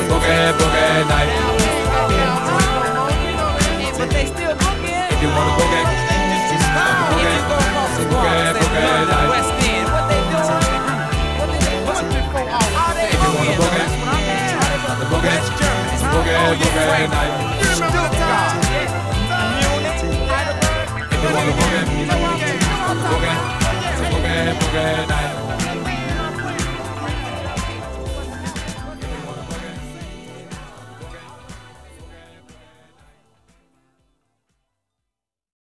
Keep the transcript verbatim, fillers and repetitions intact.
boogie, boogie night. But they still boogie. If you wanna boogie, boogie, boogie, boogie night. West End, what they doing? What they doing? All they If you wanna boogie, the boogie, boogie, boogie night. If you wanna boogie, boogie, boogie, boogie night.